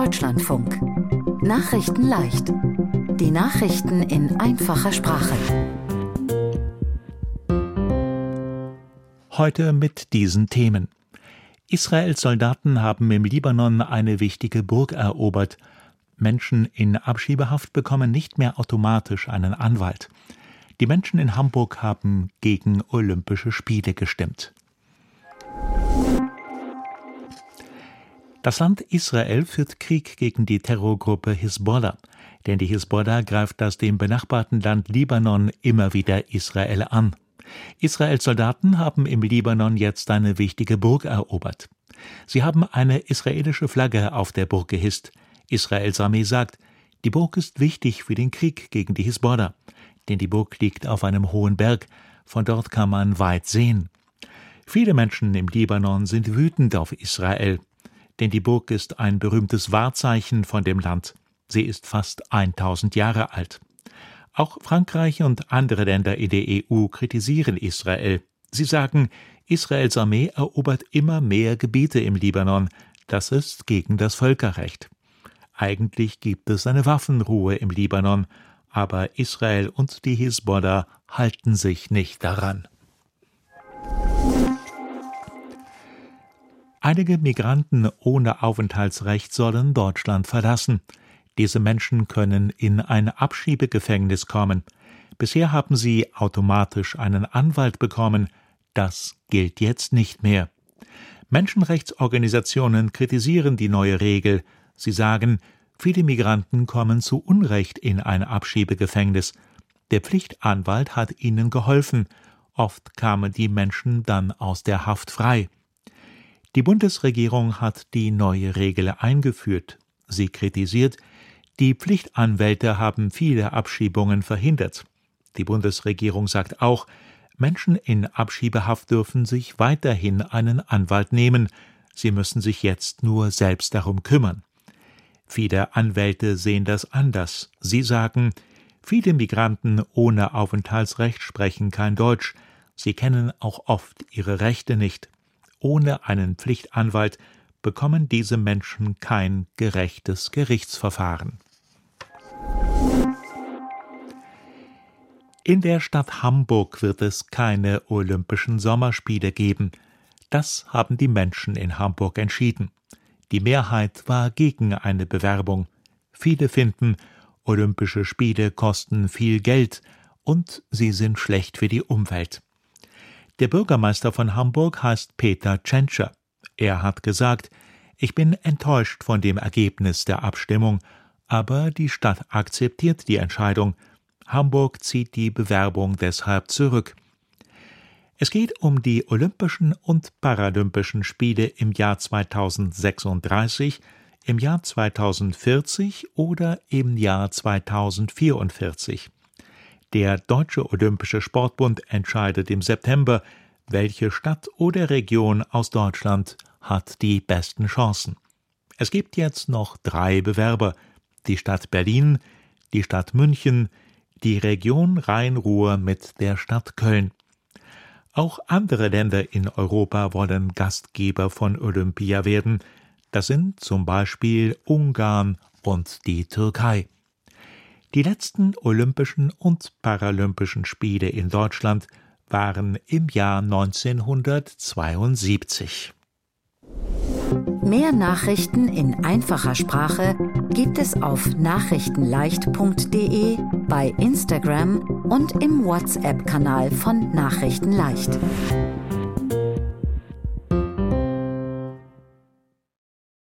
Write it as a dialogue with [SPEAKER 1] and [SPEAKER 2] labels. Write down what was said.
[SPEAKER 1] Deutschlandfunk. Nachrichten leicht. Die Nachrichten in einfacher Sprache.
[SPEAKER 2] Heute mit diesen Themen. Israels Soldaten haben im Libanon eine wichtige Burg erobert. Menschen in Abschiebehaft bekommen nicht mehr automatisch einen Anwalt. Die Menschen in Hamburg haben gegen Olympische Spiele gestimmt. Das Land Israel führt Krieg gegen die Terrorgruppe Hisbollah, denn die Hisbollah greift das dem benachbarten Land Libanon immer wieder Israel an. Israels Soldaten haben im Libanon jetzt eine wichtige Burg erobert. Sie haben eine israelische Flagge auf der Burg gehisst. Israels Armee sagt, die Burg ist wichtig für den Krieg gegen die Hisbollah, denn die Burg liegt auf einem hohen Berg, von dort kann man weit sehen. Viele Menschen im Libanon sind wütend auf Israel, denn die Burg ist ein berühmtes Wahrzeichen von dem Land. Sie ist fast 1000 Jahre alt. Auch Frankreich und andere Länder in der EU kritisieren Israel. Sie sagen, Israels Armee erobert immer mehr Gebiete im Libanon. Das ist gegen das Völkerrecht. Eigentlich gibt es eine Waffenruhe im Libanon, aber Israel und die Hisbollah halten sich nicht daran. Einige Migranten ohne Aufenthaltsrecht sollen Deutschland verlassen. Diese Menschen können in ein Abschiebegefängnis kommen. Bisher haben sie automatisch einen Anwalt bekommen. Das gilt jetzt nicht mehr. Menschenrechtsorganisationen kritisieren die neue Regel. Sie sagen, viele Migranten kommen zu Unrecht in ein Abschiebegefängnis. Der Pflichtanwalt hat ihnen geholfen. Oft kamen die Menschen dann aus der Haft frei. Die Bundesregierung hat die neue Regel eingeführt. Sie kritisiert, die Pflichtanwälte haben viele Abschiebungen verhindert. Die Bundesregierung sagt auch, Menschen in Abschiebehaft dürfen sich weiterhin einen Anwalt nehmen. Sie müssen sich jetzt nur selbst darum kümmern. Viele Anwälte sehen das anders. Sie sagen, viele Migranten ohne Aufenthaltsrecht sprechen kein Deutsch. Sie kennen auch oft ihre Rechte nicht. Ohne einen Pflichtanwalt bekommen diese Menschen kein gerechtes Gerichtsverfahren. In der Stadt Hamburg wird es keine Olympischen Sommerspiele geben. Das haben die Menschen in Hamburg entschieden. Die Mehrheit war gegen eine Bewerbung. Viele finden, Olympische Spiele kosten viel Geld und sie sind schlecht für die Umwelt. Der Bürgermeister von Hamburg heißt Peter Tschentscher. Er hat gesagt, ich bin enttäuscht von dem Ergebnis der Abstimmung, aber die Stadt akzeptiert die Entscheidung. Hamburg zieht die Bewerbung deshalb zurück. Es geht um die Olympischen und Paralympischen Spiele im Jahr 2036, im Jahr 2040 oder im Jahr 2044. Der Deutsche Olympische Sportbund entscheidet im September, welche Stadt oder Region aus Deutschland hat die besten Chancen. Es gibt jetzt noch 3 Bewerber: die Stadt Berlin, die Stadt München, die Region Rhein-Ruhr mit der Stadt Köln. Auch andere Länder in Europa wollen Gastgeber von Olympia werden. Das sind zum Beispiel Ungarn und die Türkei. Die letzten Olympischen und Paralympischen Spiele in Deutschland waren im Jahr 1972.
[SPEAKER 1] Mehr Nachrichten in einfacher Sprache gibt es auf nachrichtenleicht.de, bei Instagram und im WhatsApp-Kanal von Nachrichten leicht.